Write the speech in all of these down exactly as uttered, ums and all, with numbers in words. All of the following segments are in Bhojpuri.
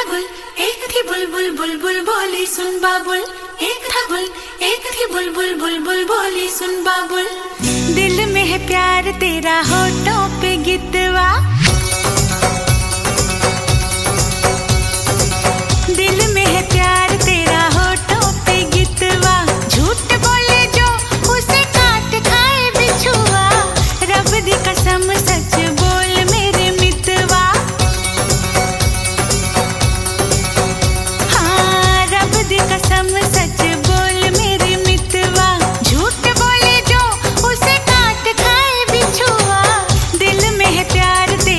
गुल एक थी बुलबुल बुलबुल बोली सुन बाबुल, एक था गुल एक थी बुलबुल बुलबुल बोली सुन बाबुल। दिल में है प्यार तेरा होठों पे गितवा, दिल में है प्यार तेरा होठों पे गितवा। झूठ बोले जो उसे काट खाए बिछुआ, रब दी कसम सच बोल मेरे मितवा। हाँ रब दी कसम सच बोल मेरे मितवा। झूठ बोले जो उसे काट खाए बिछुआ, दिल में है प्यार तेरा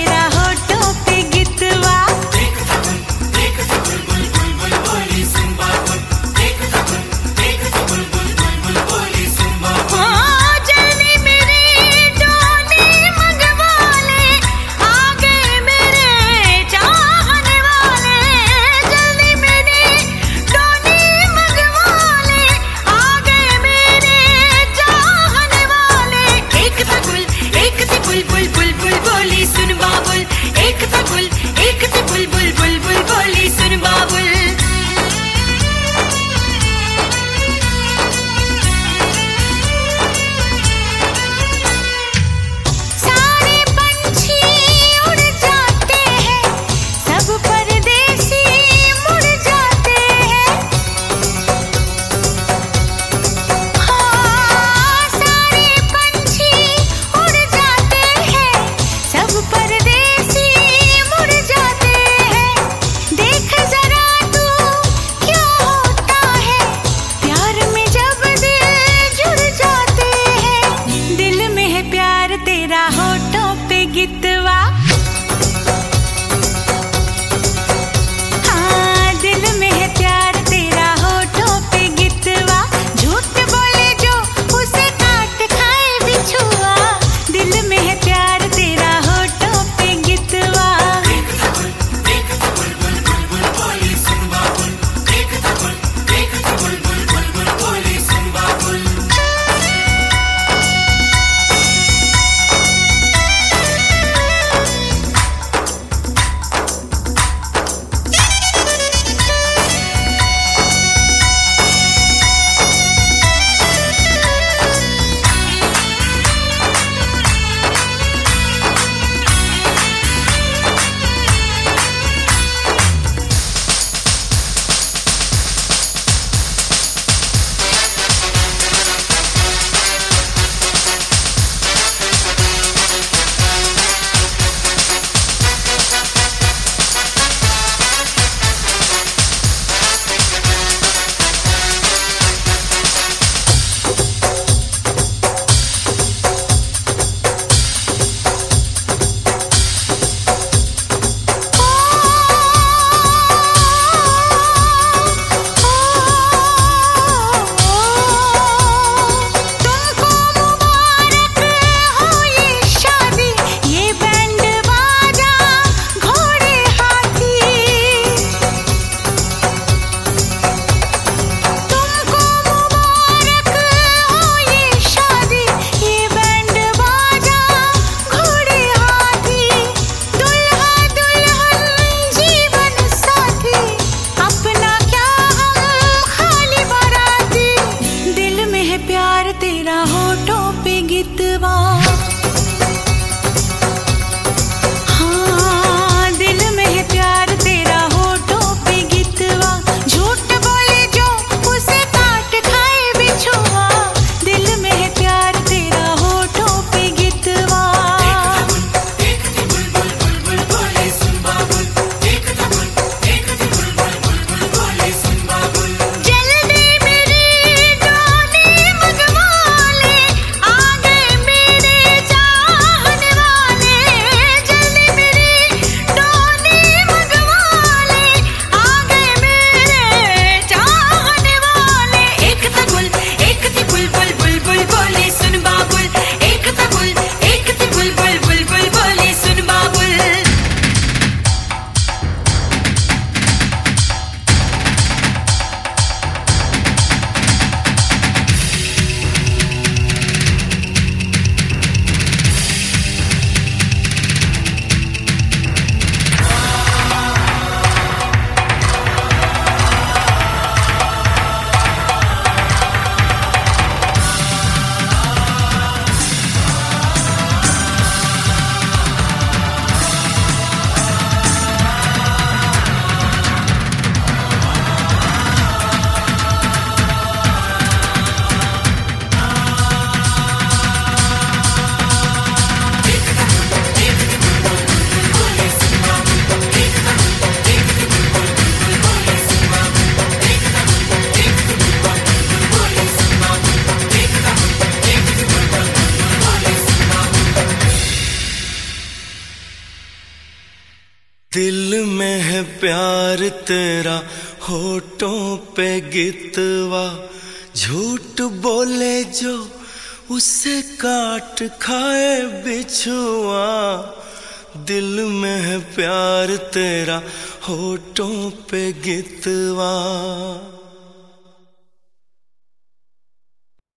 दिल में है प्यार तेरा होठों पे गितवा, झूठ बोले जो उसे काट खाए बिछुआ। दिल में है प्यार तेरा होठों पे गितवा।